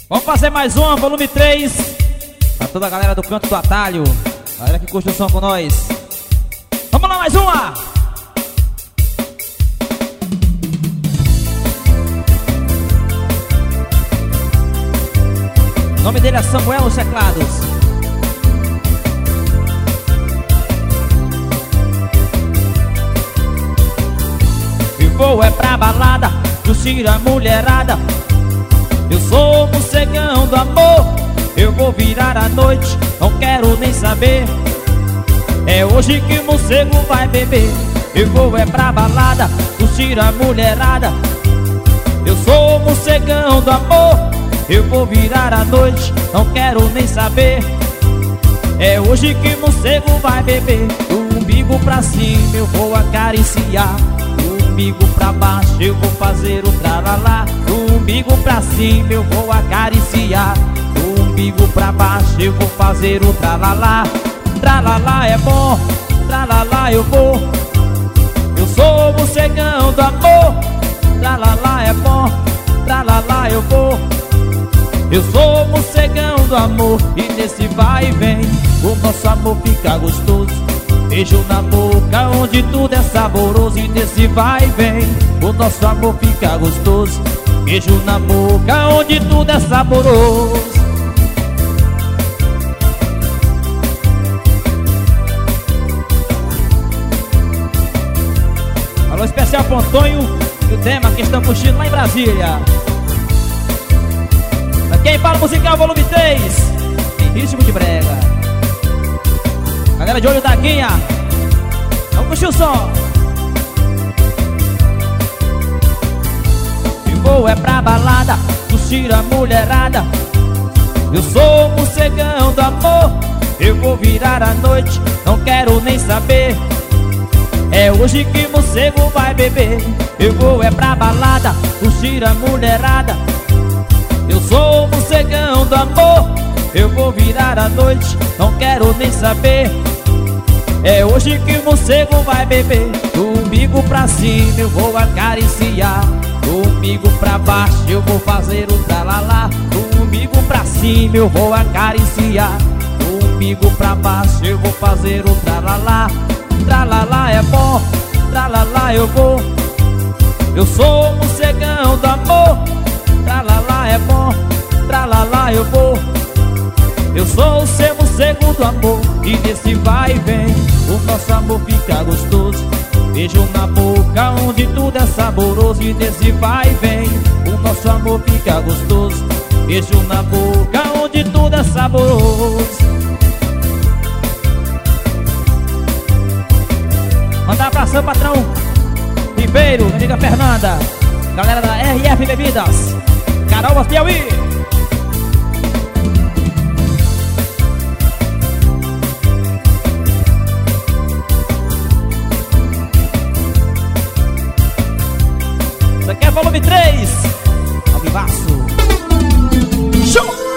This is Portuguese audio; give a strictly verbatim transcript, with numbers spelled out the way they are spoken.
Vamos fazer mais uma, volume três, pra toda a galera do Canto do Atalho, galera que curte o som com nós. Vamos lá, mais uma! O nome dele é Samuel nos teclados. Eu vou é pra balada, curtir a mulherada. Eu sou o morcegão do amor, eu vou virar a noite, não quero nem saber. É hoje que o morcego vai beber. Eu vou é pra balada, curtir a mulherada. Eu sou o morcegão do amor, eu vou virar a noite, não quero nem saber. É hoje que o morcego vai beber. Do umbigo pra cima eu vou acariciar, do umbigo pra baixo eu vou fazer o tralalá. Do umbigo pra cima eu vou acariciar, do umbigo pra baixo eu vou fazer o tralalá. Tralalá é bom, tralalá eu vou. Eu sou o morcegão do amor. Tralalá é bom, tralalá eu vou. Eu sou o morcegão do amor. E nesse vai e vem o nosso amor fica gostoso. Beijo na boca onde tudo é saboroso. E nesse vai e vem o nosso amor fica gostoso. Beijo na boca onde tudo é saboroso. Alô especial pro Antônio e o tema que estão curtindo lá em Brasília. Quem fala musical volume três, em ritmo de brega. Galera de olho da guinha, vamos curtir o som. Eu vou é pra balada, curtir a mulherada. Eu sou o morcegão do amor, eu vou virar a noite, não quero nem saber. É hoje que o morcego vai beber. Eu vou é pra balada, curtir a mulherada. Eu sou o morcegão do amor, eu vou virar a noite, não quero nem saber. É hoje que o morcego vai beber. Do umbigo pra cima eu vou acariciar, do umbigo pra baixo eu vou fazer o tralalá. Do umbigo pra cima eu vou acariciar, do umbigo pra baixo eu vou fazer o tralalá. Tralalá é bom, tralalá eu vou. Eu sou o morcegão do amor. Tralalá é bom, tralalá eu vou. Eu sou o seu morcego do amor. E nesse vai e vem o nosso amor fica gostoso. Beijo na boca onde tudo é saboroso. E nesse vai e vem o nosso amor fica gostoso. Beijo na boca onde tudo é saboroso. Mandar um abração, patrão Ribeiro, minha amiga Fernanda, galera da R F Bebidas, Carol Piauí. Isso aqui é volume três, ao vivaço. Show!